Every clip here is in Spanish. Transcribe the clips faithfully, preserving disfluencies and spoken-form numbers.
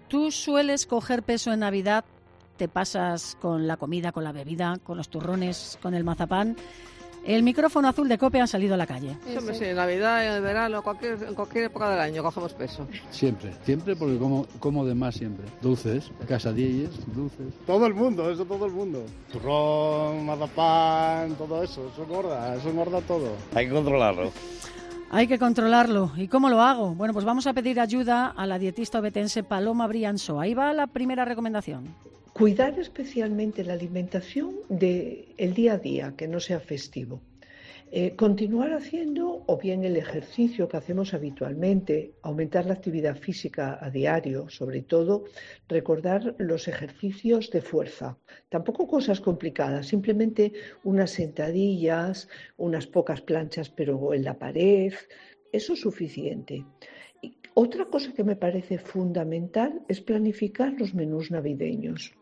¿Tú sueles coger peso en Navidad? ¿Te pasas con la comida, con la bebida, con los turrones, con el mazapán? El micrófono azul de COPE ha salido a la calle. Sí, sí. sí en Navidad, en el verano, cualquier, en cualquier época del año cogemos peso. Siempre, siempre porque como, como de más siempre. Dulces, casadillas, dulces. Todo el mundo, eso todo el mundo. Turrón, mazapán, todo eso, eso engorda, eso engorda todo. Hay que controlarlo. Hay que controlarlo. ¿Y cómo lo hago? Bueno, pues vamos a pedir ayuda a la dietista obetense Paloma Brianço. Ahí va la primera recomendación. Cuidar especialmente la alimentación del día a día, que no sea festivo. Eh, continuar haciendo o bien el ejercicio que hacemos habitualmente, aumentar la actividad física a diario, sobre todo recordar los ejercicios de fuerza. Tampoco cosas complicadas, simplemente unas sentadillas, unas pocas planchas pero en la pared, eso es suficiente. Y otra cosa que me parece fundamental es planificar los menús navideños.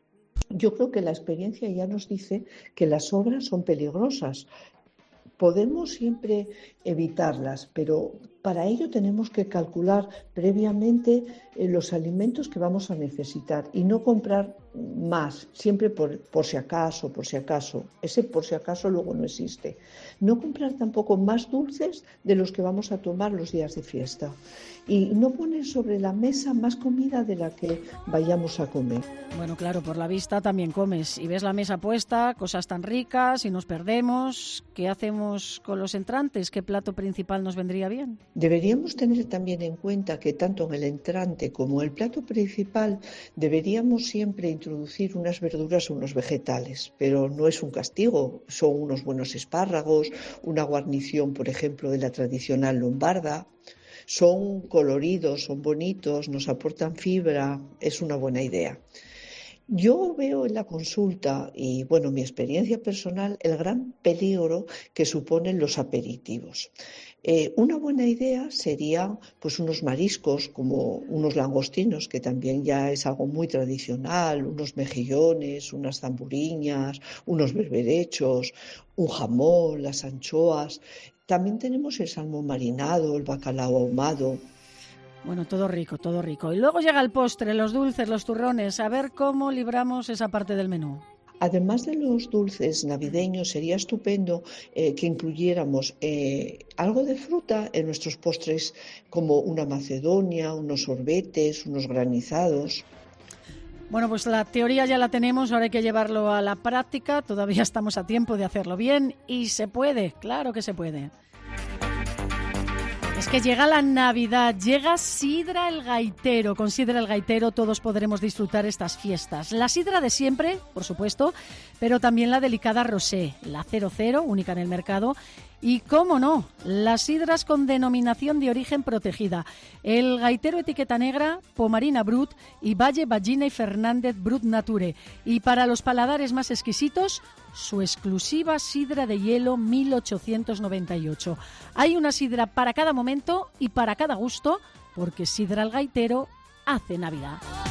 Yo creo que la experiencia ya nos dice que las sobras son peligrosas. Podemos siempre evitarlas, pero para ello tenemos que calcular previamente eh, los alimentos que vamos a necesitar y no comprar más, siempre por, por si acaso, por si acaso. Ese por si acaso luego no existe. No comprar tampoco más dulces de los que vamos a tomar los días de fiesta. Y no poner sobre la mesa más comida de la que vayamos a comer. Bueno, claro, por la vista también comes y ves la mesa puesta, cosas tan ricas y nos perdemos. ¿Qué hacemos con los entrantes? ¿Qué plato principal nos vendría bien? Deberíamos tener también en cuenta que tanto en el entrante como en el plato principal deberíamos siempre introducir unas verduras o unos vegetales, pero no es un castigo, son unos buenos espárragos, una guarnición, por ejemplo, de la tradicional lombarda. Son coloridos, son bonitos, nos aportan fibra, es una buena idea. Yo veo en la consulta y, bueno, mi experiencia personal, el gran peligro que suponen los aperitivos. Eh, una buena idea sería pues unos mariscos como unos langostinos, que también ya es algo muy tradicional, unos mejillones, unas zamburiñas, unos berberechos, un jamón, las anchoas. También tenemos el salmón marinado, el bacalao ahumado. Bueno, todo rico, todo rico. Y luego llega el postre, los dulces, los turrones. A ver cómo libramos esa parte del menú. Además de los dulces navideños, sería estupendo eh, que incluyéramos eh, algo de fruta en nuestros postres, como una macedonia, unos sorbetes, unos granizados. Bueno, pues la teoría ya la tenemos, ahora hay que llevarlo a la práctica. Todavía estamos a tiempo de hacerlo bien y se puede, claro que se puede. Es que llega la Navidad, llega Sidra el Gaitero. Con Sidra el Gaitero todos podremos disfrutar estas fiestas. La sidra de siempre, por supuesto, pero también la delicada rosé, la cero cero, única en el mercado. Y, cómo no, las sidras con denominación de origen protegida. El Gaitero etiqueta negra, Pomarina Brut y Valle Ballina y Fernández Brut Nature. Y para los paladares más exquisitos, su exclusiva sidra de hielo mil ochocientos noventa y ocho. Hay una sidra para cada momento y para cada gusto, porque Sidra el Gaitero hace Navidad.